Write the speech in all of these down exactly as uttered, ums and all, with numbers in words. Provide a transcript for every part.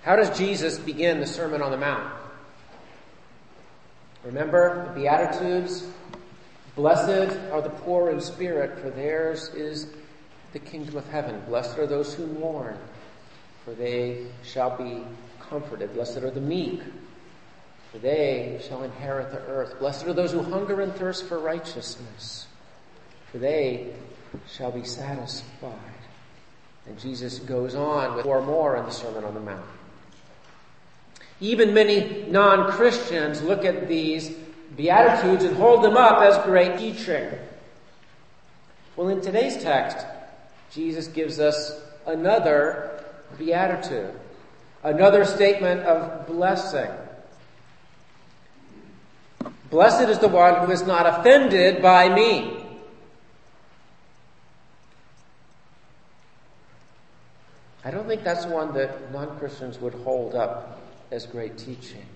How does Jesus begin the Sermon on the Mount? Remember the Beatitudes? Blessed are the poor in spirit, for theirs is the kingdom of heaven. Blessed are those who mourn, for they shall be comforted. Blessed are the meek, for they shall inherit the earth. Blessed are those who hunger and thirst for righteousness, for they shall be satisfied. And Jesus goes on with four more in the Sermon on the Mount. Even many non-Christians look at these Beatitudes and hold them up as great teaching. Well, in today's text, Jesus gives us another beatitude, another statement of blessing. Blessed is the one who is not offended by me. I don't think that's one that non-Christians would hold up as great teaching.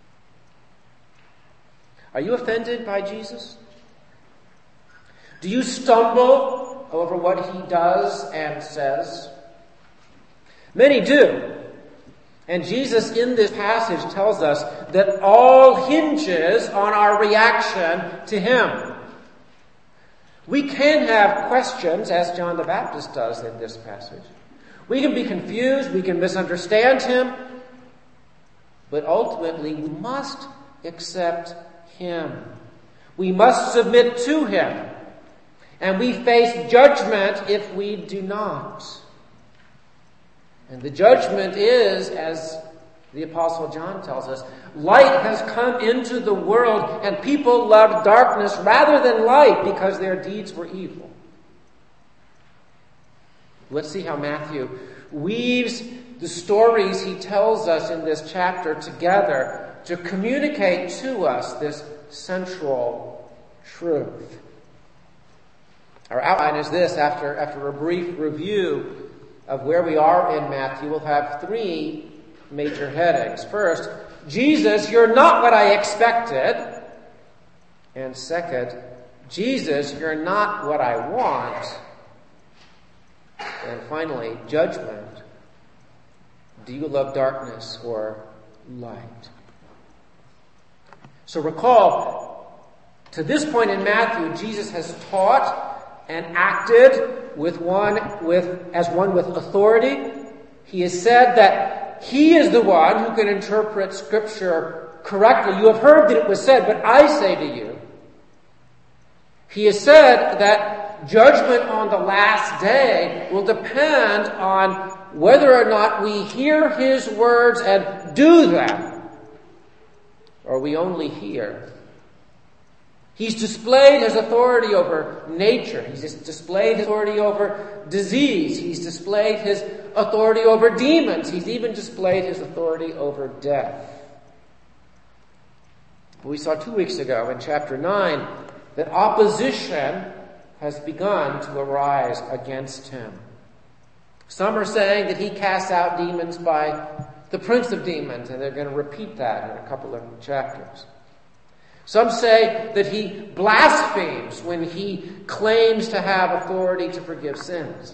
Are you offended by Jesus? Do you stumble over what he does and says? Many do. And Jesus in this passage tells us that all hinges on our reaction to him. We can have questions, as John the Baptist does in this passage. We can be confused, we can misunderstand him, but ultimately we must accept him. We must submit to him. And we face judgment if we do not. And the judgment is, as the Apostle John tells us, light has come into the world and people loved darkness rather than light because their deeds were evil. Let's see how Matthew weaves the stories he tells us in this chapter together to communicate to us this central truth. Our outline is this. After, after a brief review of where we are in Matthew, we'll have three major headings. First, Jesus, you're not what I expected. And second, Jesus, you're not what I want. And finally, judgment. Do you love darkness or light? So recall, to this point in Matthew, Jesus has taught and acted with one with as one with authority. He has said that he is the one who can interpret Scripture correctly. You have heard that it was said, but I say to you. He has said that judgment on the last day will depend on whether or not we hear his words and do them, or we only hear. He's displayed his authority over nature. He's displayed his authority over disease. He's displayed his authority over demons. He's even displayed his authority over death. We saw two weeks ago in chapter nine that opposition has begun to arise against him. Some are saying that he casts out demons by the prince of demons, and they're going to repeat that in a couple of chapters. Some say that he blasphemes when he claims to have authority to forgive sins.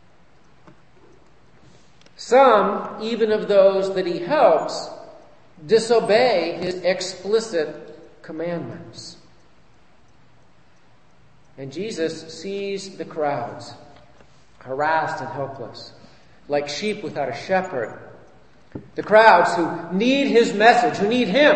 Some, even of those that he helps, disobey his explicit commandments. And Jesus sees the crowds, harassed and helpless, like sheep without a shepherd. The crowds who need his message, who need him.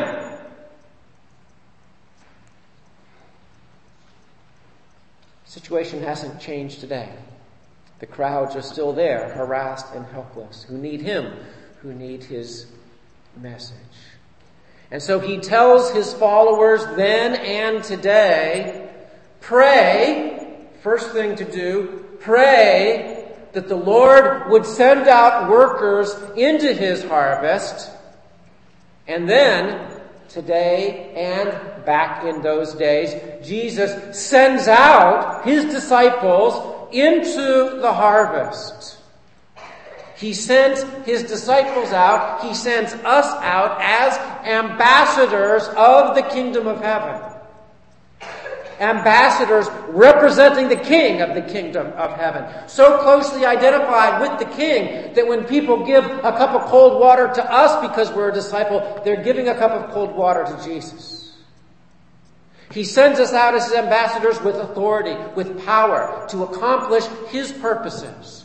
The situation hasn't changed today. The crowds are still there, harassed and helpless, who need him, who need his message. And so he tells his followers then and today, pray, first thing to do, pray that the Lord would send out workers into his harvest. And then, today and back in those days, Jesus sends out his disciples into the harvest. He sends his disciples out. He sends us out as ambassadors of the kingdom of heaven. ambassadors representing the King of the kingdom of heaven. So closely identified with the King that when people give a cup of cold water to us because we're a disciple, they're giving a cup of cold water to Jesus. He sends us out as his ambassadors with authority, with power to accomplish his purposes.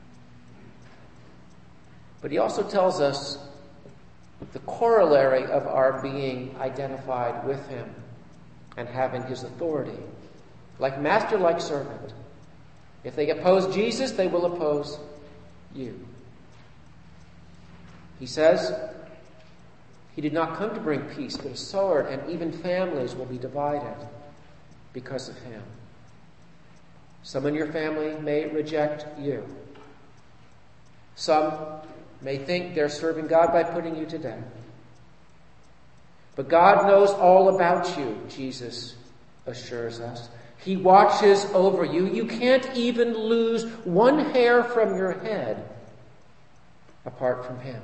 But he also tells us the corollary of our being identified with him and having his authority. Like master, like servant. If they oppose Jesus, they will oppose you. He says he did not come to bring peace, but a sword, and even families will be divided because of him. Some in your family may reject you. Some may think they're serving God by putting you to death. But God knows all about you, Jesus assures us. He watches over you. You can't even lose one hair from your head apart from him.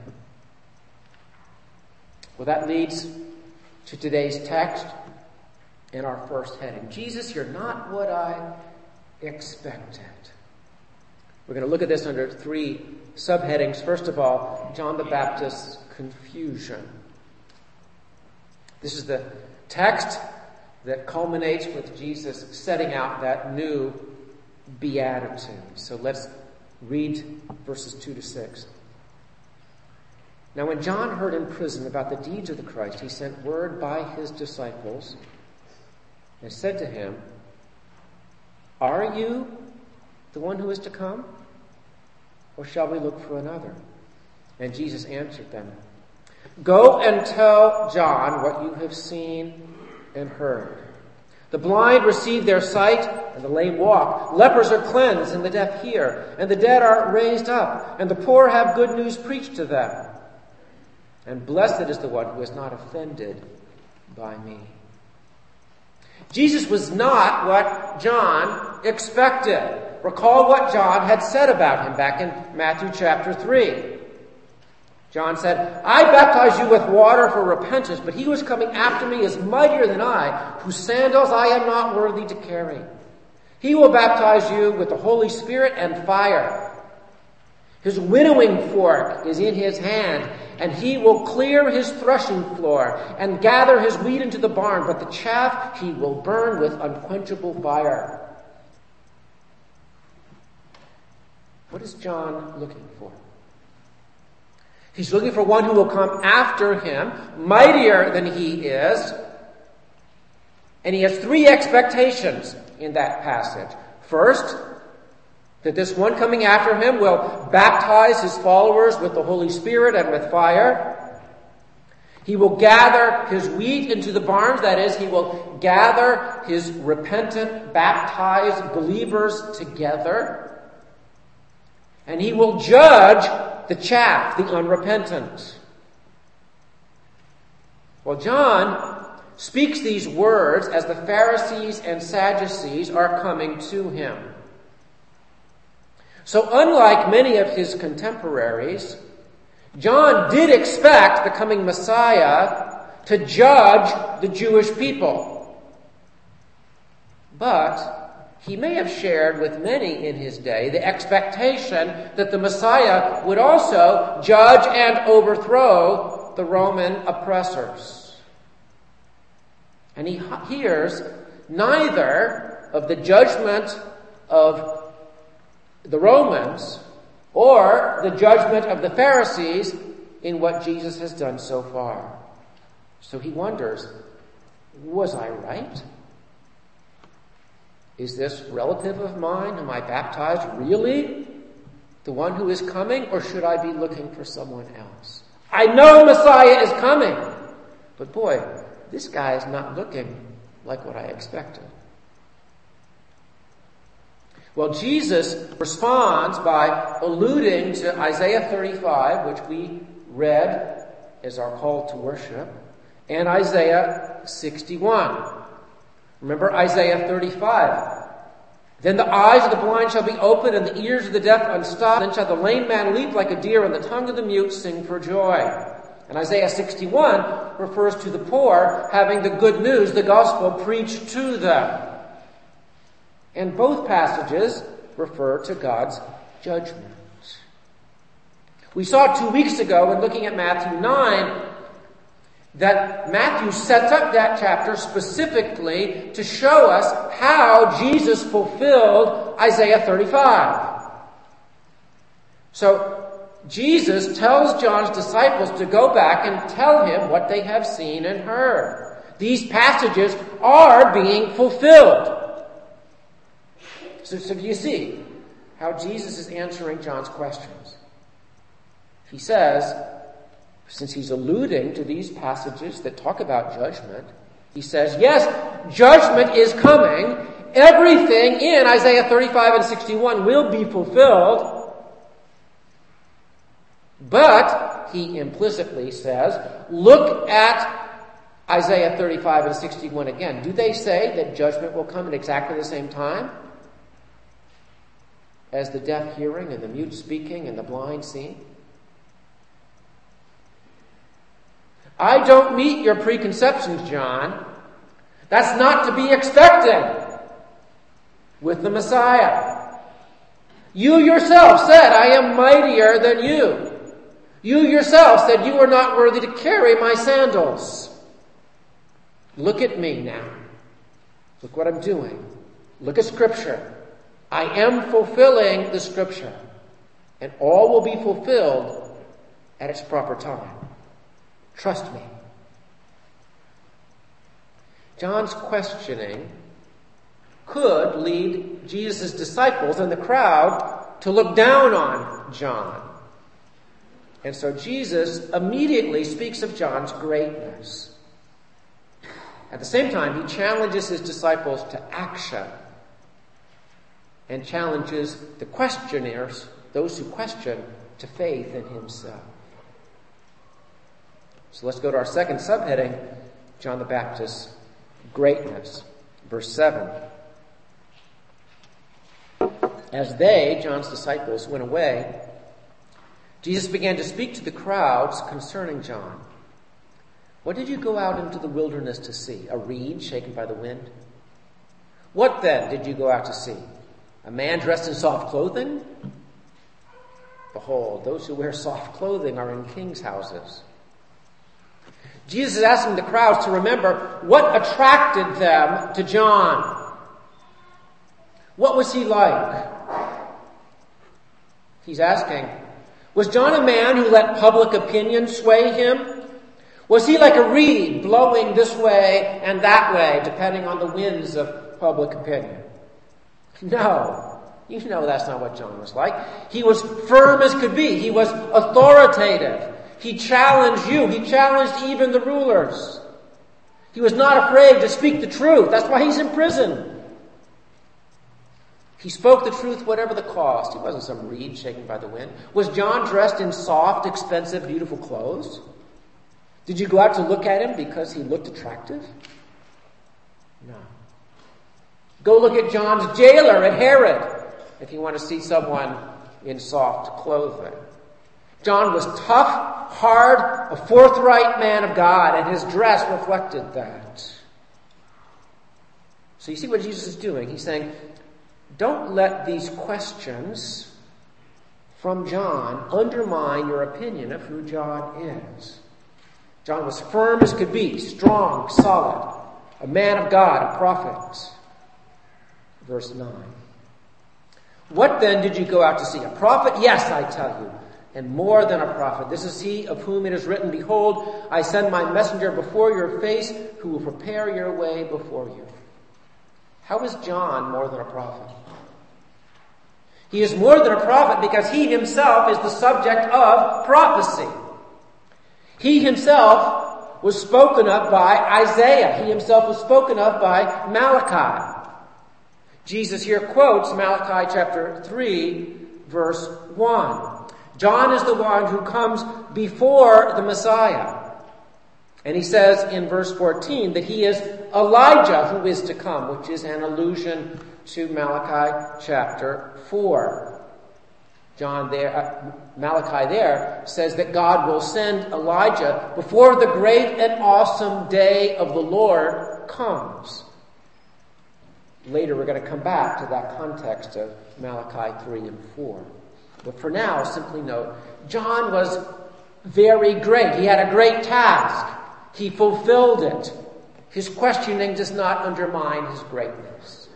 Well, that leads to today's text and our first heading. Jesus, you're not what I expected. We're going to look at this under three subheadings. First of all, John the Baptist's confusion. This is the text that culminates with Jesus setting out that new beatitude. So let's read verses two to six. Now when John heard in prison about the deeds of the Christ, he sent word by his disciples and said to him, "Are you the one who is to come? Or shall we look for another?" And Jesus answered them, "Go and tell John what you have seen and heard. The blind receive their sight, and the lame walk. Lepers are cleansed, and the deaf hear. And the dead are raised up, and the poor have good news preached to them. And blessed is the one who is not offended by me." Jesus was not what John expected. Recall what John had said about him back in Matthew chapter three. John said, "I baptize you with water for repentance, but he who is coming after me is mightier than I, whose sandals I am not worthy to carry. He will baptize you with the Holy Spirit and fire. His winnowing fork is in his hand, and he will clear his threshing floor and gather his wheat into the barn, but the chaff he will burn with unquenchable fire." What is John looking for? He's looking for one who will come after him, mightier than he is. And he has three expectations in that passage. First, that this one coming after him will baptize his followers with the Holy Spirit and with fire. He will gather his wheat into the barns. That is, he will gather his repentant, baptized believers together. And he will judge the chaff, the unrepentant. Well, John speaks these words as the Pharisees and Sadducees are coming to him. So unlike many of his contemporaries, John did expect the coming Messiah to judge the Jewish people. But he may have shared with many in his day the expectation that the Messiah would also judge and overthrow the Roman oppressors. And he hears neither of the judgment of the Romans or the judgment of the Pharisees in what Jesus has done so far. So he wonders, was I right? Is this relative of mine whom I baptized really the one who is coming, or should I be looking for someone else? I know Messiah is coming, but boy, this guy is not looking like what I expected. Well, Jesus responds by alluding to Isaiah thirty-five, which we read as our call to worship, and Isaiah sixty-one. Remember Isaiah thirty-five. "Then the eyes of the blind shall be opened, and the ears of the deaf unstopped. Then shall the lame man leap like a deer, and the tongue of the mute sing for joy." And Isaiah sixty-one refers to the poor having the good news, the gospel, preached to them. And both passages refer to God's judgment. We saw two weeks ago in looking at Matthew nine that Matthew sets up that chapter specifically to show us how Jesus fulfilled Isaiah thirty-five. So Jesus tells John's disciples to go back and tell him what they have seen and heard. These passages are being fulfilled. So, so you see how Jesus is answering John's questions. He says, since he's alluding to these passages that talk about judgment, he says, yes, judgment is coming. Everything in Isaiah thirty-five and sixty-one will be fulfilled. But, he implicitly says, look at Isaiah thirty-five and sixty-one again. Do they say that judgment will come at exactly the same time as the deaf hearing and the mute speaking and the blind seeing? I don't meet your preconceptions, John. That's not to be expected with the Messiah. You yourself said, I am mightier than you. You yourself said you are not worthy to carry my sandals. Look at me now. Look what I'm doing. Look at Scripture. I am fulfilling the Scripture. And all will be fulfilled at its proper time. Trust me. John's questioning could lead Jesus' disciples and the crowd to look down on John. And so Jesus immediately speaks of John's greatness. At the same time, he challenges his disciples to action and challenges the questioners, those who question, to faith in himself. So let's go to our second subheading, John the Baptist's greatness. Verse seven. As they, John's disciples, went away, Jesus began to speak to the crowds concerning John. What did you go out into the wilderness to see? A reed shaken by the wind? What then did you go out to see? A man dressed in soft clothing? Behold, those who wear soft clothing are in kings' houses. Jesus is asking the crowds to remember what attracted them to John. What was he like? He's asking, was John a man who let public opinion sway him? Was he like a reed blowing this way and that way, depending on the winds of public opinion? No. You know that's not what John was like. He was firm as could be. He was authoritative. He challenged you. He challenged even the rulers. He was not afraid to speak the truth. That's why he's in prison. He spoke the truth whatever the cost. He wasn't some reed shaken by the wind. Was John dressed in soft, expensive, beautiful clothes? Did you go out to look at him because he looked attractive? No. Go look at John's jailer at Herod if you want to see someone in soft clothing. John was tough, hard, a forthright man of God, and his dress reflected that. So you see what Jesus is doing. He's saying, don't let these questions from John undermine your opinion of who John is. John was firm as could be, strong, solid, a man of God, a prophet. Verse nine. What then did you go out to see? A prophet? Yes, I tell you. And more than a prophet. This is he of whom it is written, behold, I send my messenger before your face, who will prepare your way before you. How is John more than a prophet? He is more than a prophet because he himself is the subject of prophecy. He himself was spoken of by Isaiah. He himself was spoken of by Malachi. Jesus here quotes Malachi chapter three, verse one. John is the one who comes before the Messiah. And he says in verse fourteen that he is Elijah who is to come, which is an allusion to Malachi chapter four. John there, uh, Malachi there says that God will send Elijah before the great and awesome day of the Lord comes. Later we're going to come back to that context of Malachi three and four. But for now, simply note, John was very great. He had a great task. He fulfilled it. His questioning does not undermine his greatness.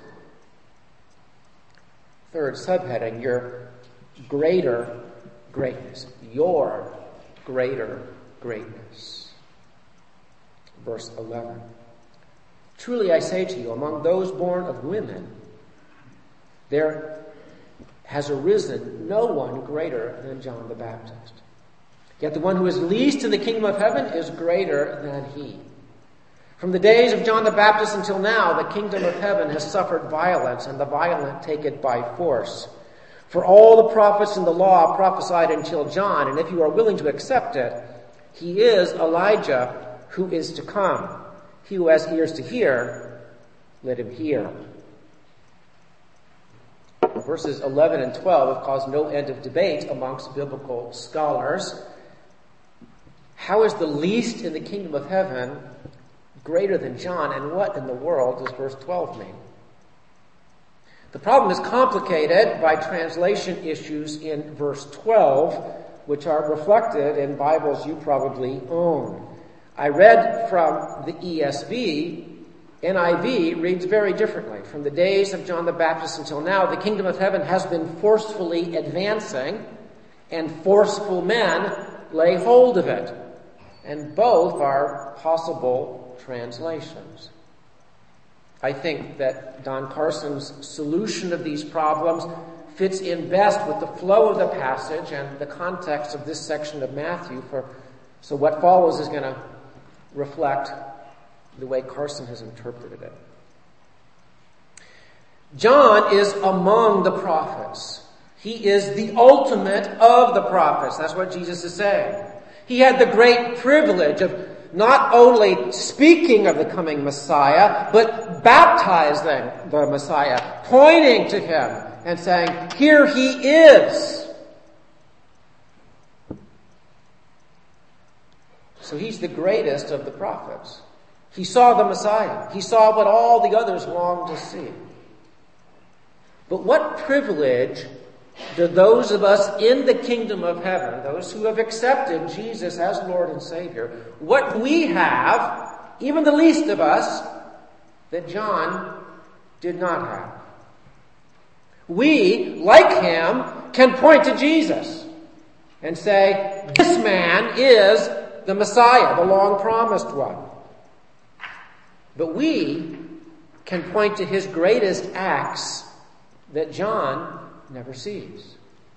Third subheading, your greater greatness. Your greater greatness. Verse eleven. Truly I say to you, among those born of women, there has arisen no one greater than John the Baptist. Yet the one who is least in the kingdom of heaven is greater than he. From the days of John the Baptist until now, the kingdom of heaven has suffered violence, and the violent take it by force. For all the prophets in the law prophesied until John, and if you are willing to accept it, he is Elijah who is to come. He who has ears to hear, let him hear. Verses eleven and twelve have caused no end of debate amongst biblical scholars. How is the least in the kingdom of heaven greater than John, and what in the world does verse twelve mean? The problem is complicated by translation issues in verse twelve, which are reflected in Bibles you probably own. I read from the E S V. N I V reads very differently. From the days of John the Baptist until now, the kingdom of heaven has been forcefully advancing, and forceful men lay hold of it. And both are possible translations. I think that Don Carson's solution of these problems fits in best with the flow of the passage and the context of this section of Matthew. For so what follows is going to reflect the way Carson has interpreted it. John is among the prophets. He is the ultimate of the prophets. That's what Jesus is saying. He had the great privilege of not only speaking of the coming Messiah, but baptizing the Messiah, pointing to him and saying, here he is. So he's the greatest of the prophets. He saw the Messiah. He saw what all the others longed to see. But what privilege do those of us in the kingdom of heaven, those who have accepted Jesus as Lord and Savior, what we have, even the least of us, that John did not have? We, like him, can point to Jesus and say, this man is the Messiah, the long-promised one. But we can point to his greatest acts that John never sees.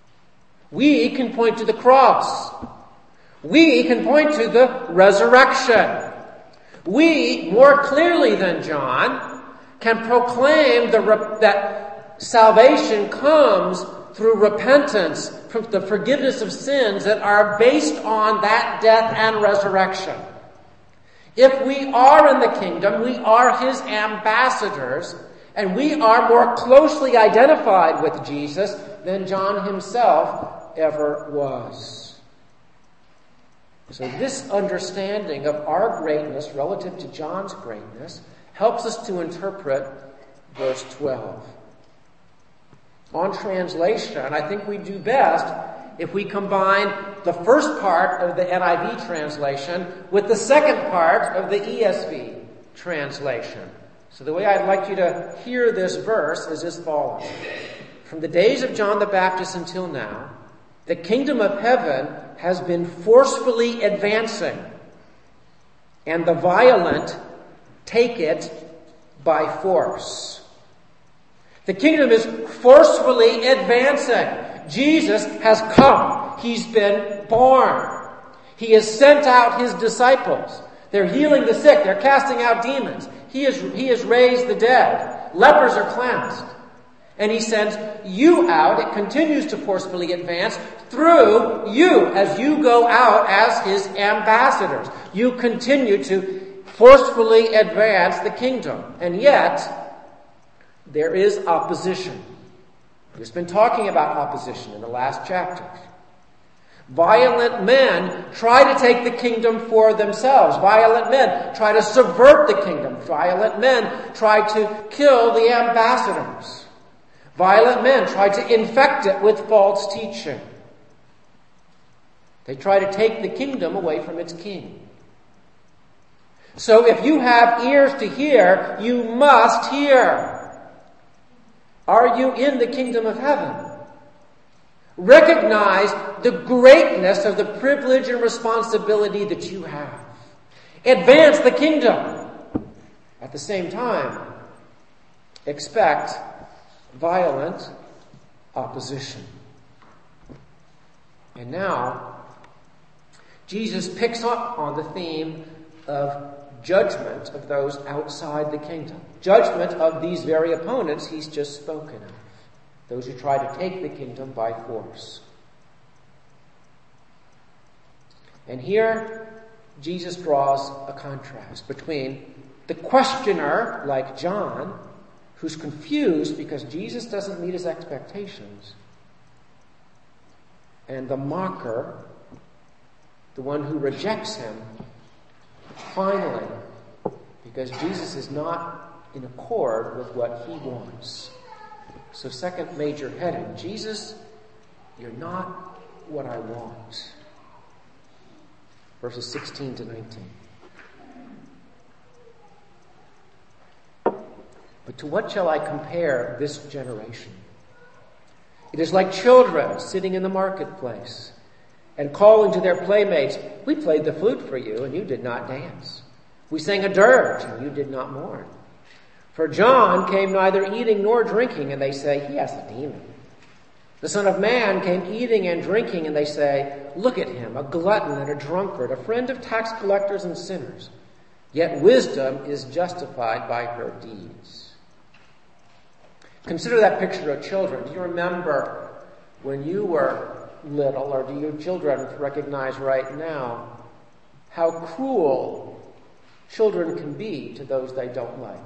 We can point to the cross. We can point to the resurrection. We, more clearly than John, can proclaim the re- that salvation comes through repentance, from the forgiveness of sins that are based on that death and resurrection. If we are in the kingdom, we are his ambassadors, and we are more closely identified with Jesus than John himself ever was. So this understanding of our greatness relative to John's greatness helps us to interpret verse twelve. On translation, I think we do best if we combine the first part of the N I V translation with the second part of the E S V translation. So the way I'd like you to hear this verse is as follows. From the days of John the Baptist until now, the kingdom of heaven has been forcefully advancing, and the violent take it by force. The kingdom is forcefully advancing. Jesus has come. He's been born. He has sent out his disciples. They're healing the sick. They're casting out demons. He has, he has raised the dead. Lepers are cleansed. And he sends you out. It continues to forcefully advance through you as you go out as his ambassadors. You continue to forcefully advance the kingdom. And yet, there is opposition. We've been talking about opposition in the last chapter. Violent men try to take the kingdom for themselves. Violent men try to subvert the kingdom. Violent men try to kill the ambassadors. Violent men try to infect it with false teaching. They try to take the kingdom away from its king. So if you have ears to hear, you must hear. Are you in the kingdom of heaven? Recognize the greatness of the privilege and responsibility that you have. Advance the kingdom. At the same time, expect violent opposition. And now, Jesus picks up on the theme of judgment of those outside the kingdom. Judgment of these very opponents he's just spoken of. Those who try to take the kingdom by force. And here, Jesus draws a contrast between the questioner, like John, who's confused because Jesus doesn't meet his expectations, and the mocker, the one who rejects him, finally, because Jesus is not in accord with what he wants. So second major heading, Jesus, you're not what I want. Verses sixteen to nineteen. But to what shall I compare this generation? It is like children sitting in the marketplace and calling to their playmates, we played the flute for you and you did not dance. We sang a dirge and you did not mourn. For John came neither eating nor drinking, and they say, he has a demon. The Son of Man came eating and drinking, and they say, look at him, a glutton and a drunkard, a friend of tax collectors and sinners. Yet wisdom is justified by her deeds. Consider that picture of children. Do you remember when you were little, or do your children recognize right now how cruel children can be to those they don't like?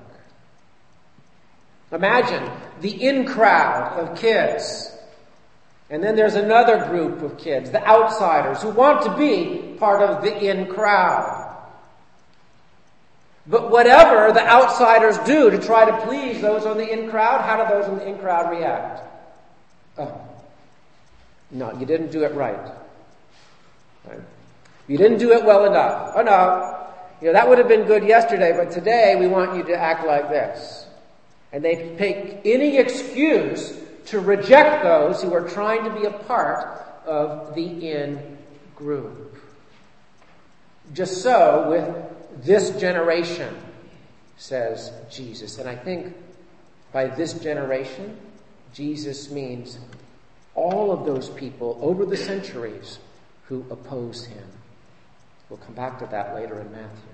Imagine the in crowd of kids. And then there's another group of kids, the outsiders, who want to be part of the in crowd. But whatever the outsiders do to try to please those on the in crowd, how do those in the in crowd react? Oh, no, you didn't do it right. right. You didn't do it well enough. Oh no, you know, that would have been good yesterday, but today we want you to act like this. And they take any excuse to reject those who are trying to be a part of the in group. Just so with this generation, says Jesus. And I think by this generation, Jesus means all of those people over the centuries who oppose him. We'll come back to that later in Matthew.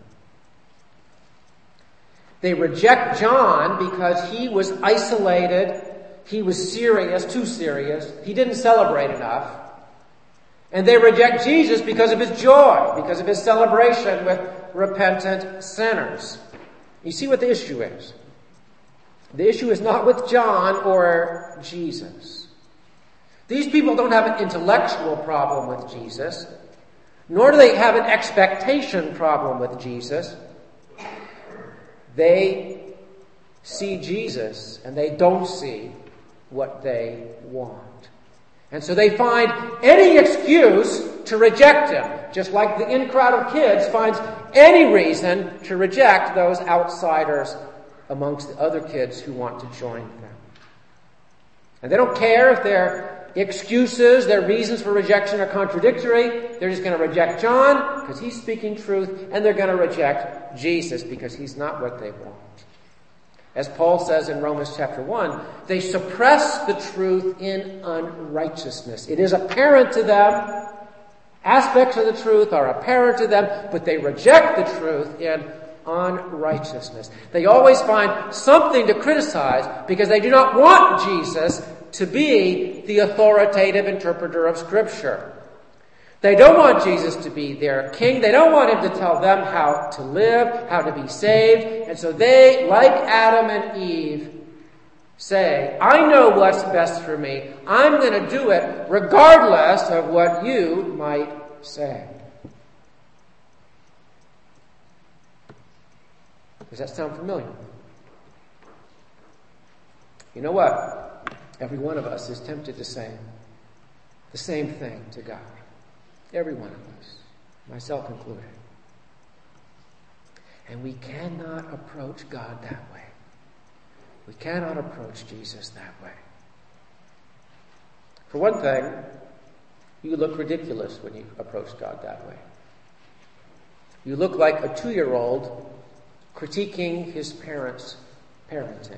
They reject John because he was isolated, he was serious, too serious, he didn't celebrate enough. And they reject Jesus because of his joy, because of his celebration with repentant sinners. You see what the issue is? The issue is not with John or Jesus. These people don't have an intellectual problem with Jesus, nor do they have an expectation problem with Jesus. They see Jesus and they don't see what they want. And so they find any excuse to reject him, just like the in crowd of kids finds any reason to reject those outsiders amongst the other kids who want to join them. And they don't care if their excuses, their reasons for rejection are contradictory. They're just going to reject John because he's speaking truth, and they're going to reject Jesus because he's not what they want. As Paul says in Romans chapter one, they suppress the truth in unrighteousness. It is apparent to them, aspects of the truth are apparent to them, but they reject the truth in unrighteousness. They always find something to criticize because they do not want Jesus to be the authoritative interpreter of Scripture. They don't want Jesus to be their king. They don't want him to tell them how to live, how to be saved. And so they, like Adam and Eve, say, I know what's best for me. I'm going to do it regardless of what you might say. Does that sound familiar? You know what? Every one of us is tempted to say the same thing to God. Every one of us, myself included. And we cannot approach God that way. We cannot approach Jesus that way. For one thing, you look ridiculous when you approach God that way. You look like a two-year-old critiquing his parents' parenting.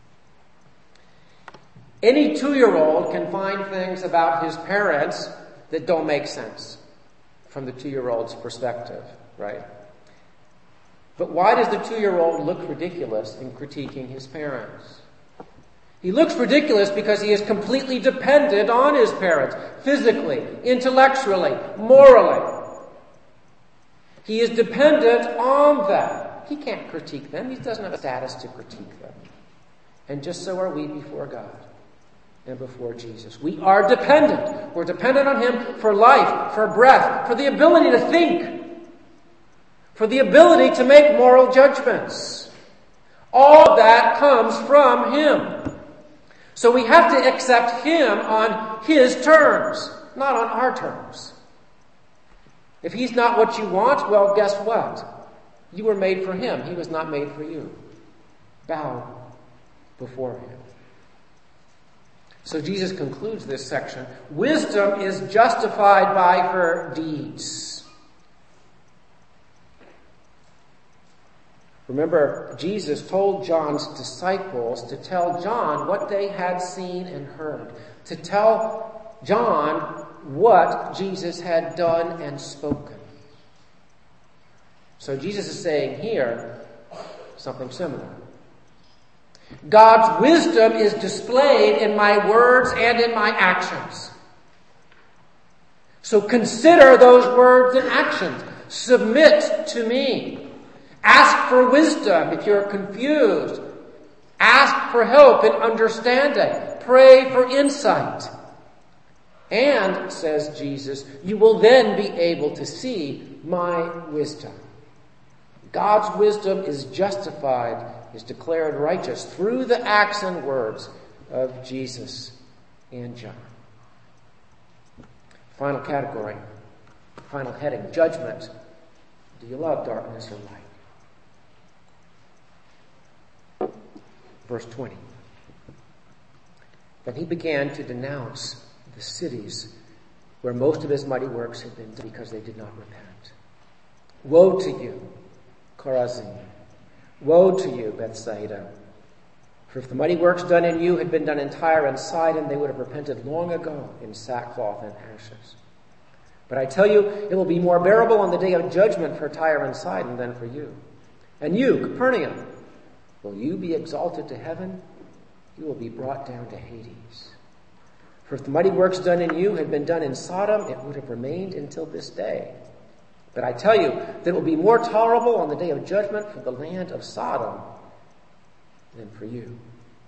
Any two-year-old can find things about his parents that don't make sense from the two-year-old's perspective, right? But why does the two-year-old look ridiculous in critiquing his parents? He looks ridiculous because he is completely dependent on his parents, physically, intellectually, morally. He is dependent on them. He can't critique them. He doesn't have a status to critique them. And just so are we before God and before Jesus. We are dependent. We're dependent on Him for life, for breath, for the ability to think, for the ability to make moral judgments. All of that comes from Him. So we have to accept Him on His terms, not on our terms. If He's not what you want, well, guess what? You were made for Him. He was not made for you. Bow before Him. So Jesus concludes this section. Wisdom is justified by her deeds. Remember, Jesus told John's disciples to tell John what they had seen and heard. To tell John what Jesus had done and spoken. So Jesus is saying here something similar. God's wisdom is displayed in my words and in my actions. So consider those words and actions. Submit to me. Ask for wisdom if you're confused. Ask for help in understanding. Pray for insight. And, says Jesus, you will then be able to see my wisdom. God's wisdom is justified, is declared righteous through the acts and words of Jesus and John. Final category, final heading, judgment. Do you love darkness or light? Verse twenty. Then he began to denounce the cities where most of his mighty works had been done because they did not repent. Woe to you, Chorazin! Woe to you, Bethsaida! For if the mighty works done in you had been done in Tyre and Sidon, they would have repented long ago in sackcloth and ashes. But I tell you, it will be more bearable on the day of judgment for Tyre and Sidon than for you. And you, Capernaum, will you be exalted to heaven? You will be brought down to Hades. For if the mighty works done in you had been done in Sodom, it would have remained until this day. But I tell you that it will be more tolerable on the day of judgment for the land of Sodom than for you.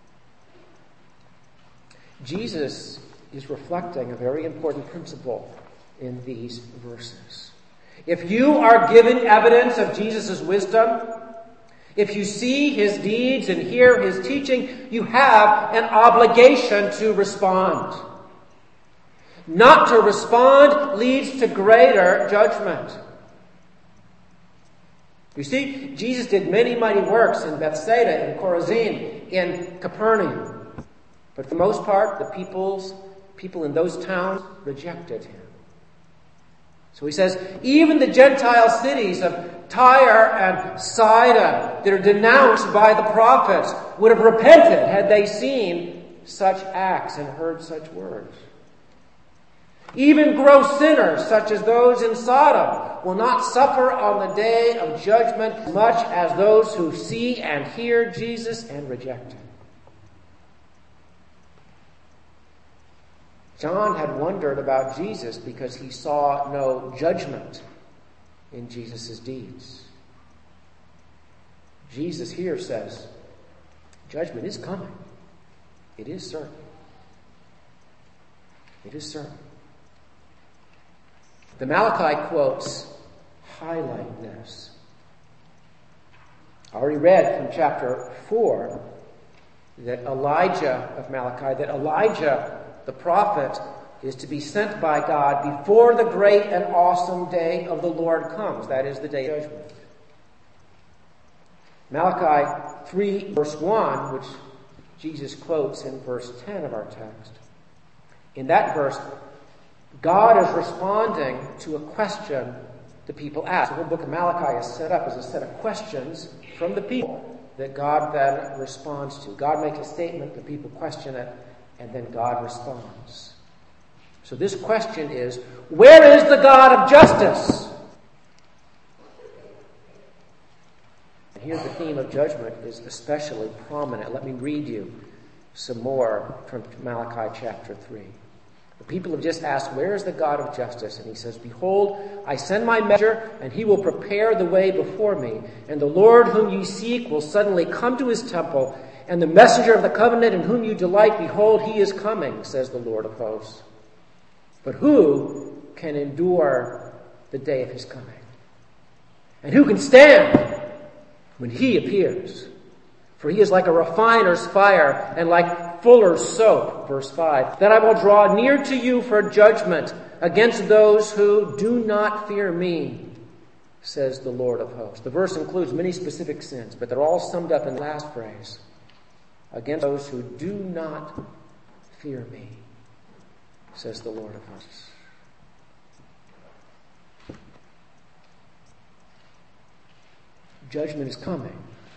Jesus is reflecting a very important principle in these verses. If you are given evidence of Jesus' wisdom, if you see his deeds and hear his teaching, you have an obligation to respond. Not to respond leads to greater judgment. You see, Jesus did many mighty works in Bethsaida, in Chorazin, in Capernaum. But for the most part, the peoples, people in those towns rejected him. So he says, even the Gentile cities of Tyre and Sidon that are denounced by the prophets would have repented had they seen such acts and heard such words. Even gross sinners, such as those in Sodom, will not suffer on the day of judgment as much as those who see and hear Jesus and reject him. John had wondered about Jesus because he saw no judgment in Jesus' deeds. Jesus here says, judgment is coming. It is certain. It is certain. The Malachi quotes highlight this. I already read from chapter four that Elijah of Malachi, that Elijah, the prophet, is to be sent by God before the great and awesome day of the Lord comes. That is the day of judgment. Malachi three, verse one, which Jesus quotes in verse ten of our text. In that verse, God is responding to a question the people ask. The whole book of Malachi is set up as a set of questions from the people that God then responds to. God makes a statement, the people question it, and then God responds. So this question is, where is the God of justice? And here the theme of judgment is especially prominent. Let me read you some more from Malachi chapter three. The people have just asked, where is the God of justice? And he says, behold, I send my messenger, and he will prepare the way before me. And the Lord whom you seek will suddenly come to his temple, and the messenger of the covenant in whom you delight, behold, he is coming, says the Lord of hosts. But who can endure the day of his coming? And who can stand when he appears? For he is like a refiner's fire and like fuller's soap. Verse five. Then I will draw near to you for judgment against those who do not fear me, says the Lord of hosts. The verse includes many specific sins, but they're all summed up in the last phrase. Against those who do not fear me, says the Lord of hosts. Judgment is coming.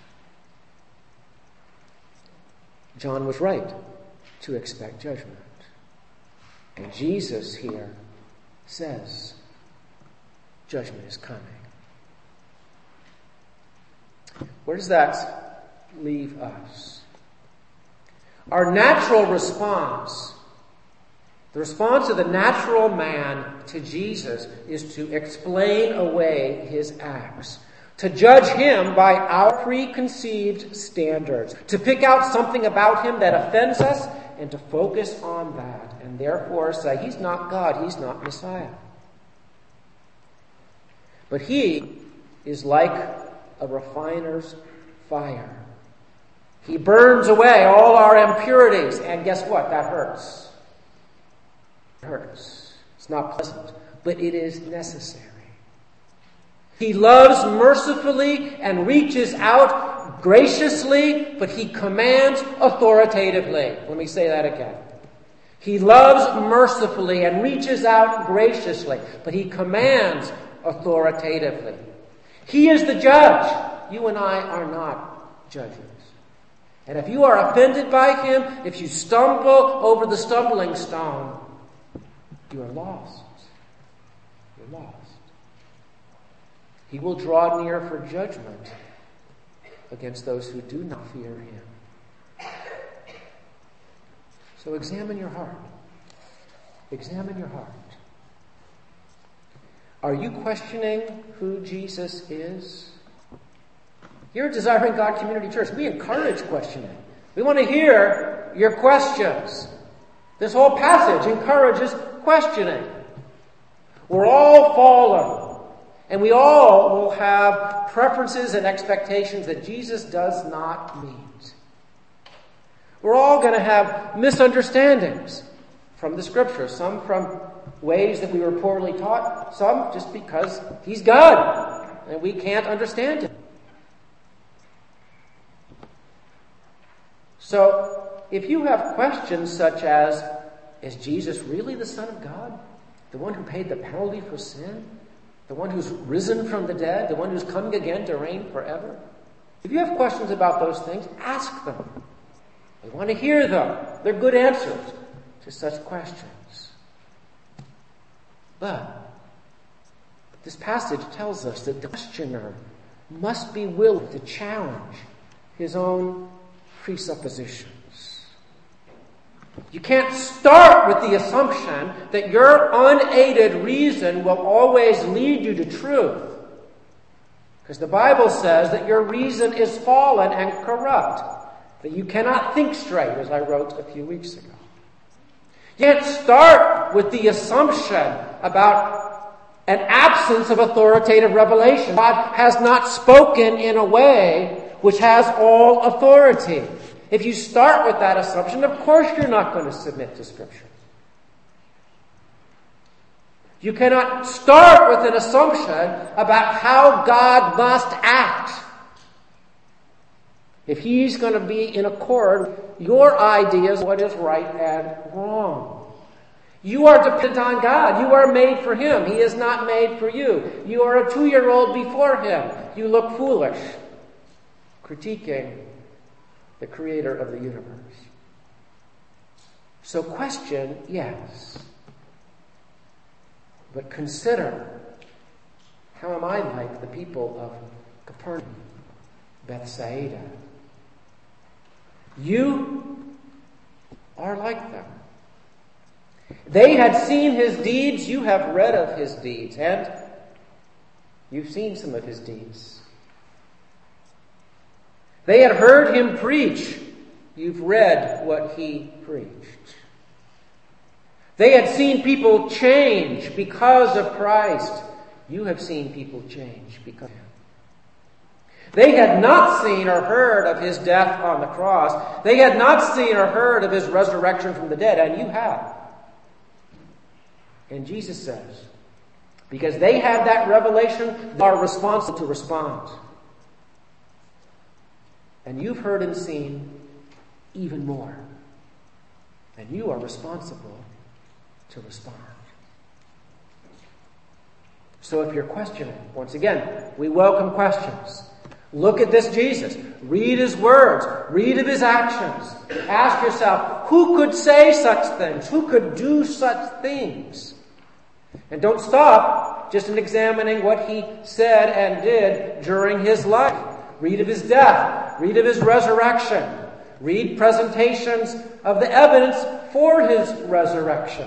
John was right to expect judgment. And Jesus here says judgment is coming. Where does that leave us? Our natural response, the response of the natural man to Jesus, is to explain away his acts, to judge him by our preconceived standards, to pick out something about him that offends us and to focus on that, and therefore say, he's not God, he's not Messiah. But he is like a refiner's fire. He burns away all our impurities, and guess what? That hurts. It hurts. It's not pleasant, but it is necessary. He loves mercifully and reaches out graciously, but he commands authoritatively. Let me say that again. He loves mercifully and reaches out graciously, but he commands authoritatively. He is the judge. You and I are not judges. And if you are offended by him, if you stumble over the stumbling stone, you are lost. You're lost. He will draw near for judgment against those who do not fear him. So examine your heart. Examine your heart. Are you questioning who Jesus is? Here at Desiring God Community Church, we encourage questioning. We want to hear your questions. This whole passage encourages questioning. We're all fallen, and we all will have preferences and expectations that Jesus does not meet. We're all going to have misunderstandings from the Scriptures, some from ways that we were poorly taught, some just because he's God and we can't understand him. So, if you have questions such as, is Jesus really the Son of God? The one who paid the penalty for sin? The one who's risen from the dead? The one who's coming again to reign forever? If you have questions about those things, ask them. We want to hear them. They're good answers to such questions. But this passage tells us that the questioner must be willing to challenge his own presuppositions. You can't start with the assumption that your unaided reason will always lead you to truth. Because the Bible says that your reason is fallen and corrupt. that you cannot think straight, as I wrote a few weeks ago. You can't start with the assumption about an absence of authoritative revelation. God has not spoken in a way which has all authority. If you start with that assumption, of course you're not going to submit to Scripture. You cannot start with an assumption about how God must act. If He's going to be in accord with your ideas of what is right and wrong. You are dependent on God. You are made for Him. He is not made for you. You are a two-year-old before Him. You look foolish, critiquing the Creator of the universe. So question, yes. But consider, how am I like the people of Capernaum, Bethsaida? You are like them. They had seen His deeds, you have read of His deeds, and you've seen some of His deeds. They had heard Him preach, you've read what He preached. They had seen people change because of Christ, you have seen people change because of Him. They had not seen or heard of His death on the cross. They had not seen or heard of His resurrection from the dead, and you have. And Jesus says, because they had that revelation, they are responsible to respond. And you've heard and seen even more. And you are responsible to respond. So if you're questioning, once again, we welcome questions. Look at this Jesus. Read His words. Read of His actions. Ask yourself, who could say such things? Who could do such things? And don't stop just in examining what He said and did during His life. Read of His death. Read of His resurrection. Read presentations of the evidence for His resurrection.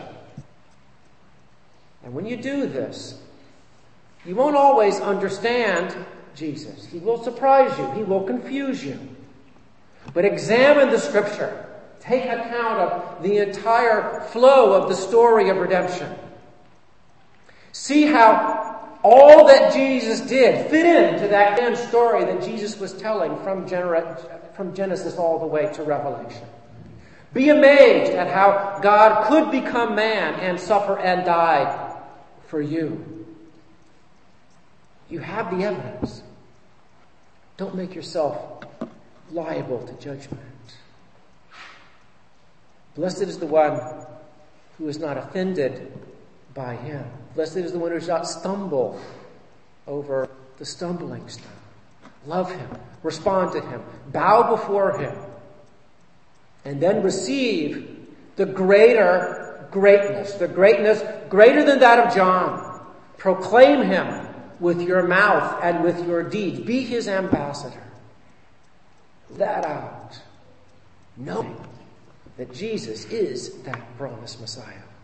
And when you do this, you won't always understand Jesus. He will surprise you. He will confuse you. But examine the Scripture. Take account of the entire flow of the story of redemption. See how all that Jesus did fit into that grand story that Jesus was telling from, Gener- from Genesis all the way to Revelation. Be amazed at how God could become man and suffer and die for you. You have the evidence. Don't make yourself liable to judgment. Blessed is the one who is not offended by Him. Blessed is the one who does not stumble over the stumbling stone. Love Him. Respond to Him. Bow before Him. And then receive the greater greatness. The greatness greater than that of John. Proclaim Him with your mouth and with your deeds. Be His ambassador. That out. Knowing that Jesus is that promised Messiah.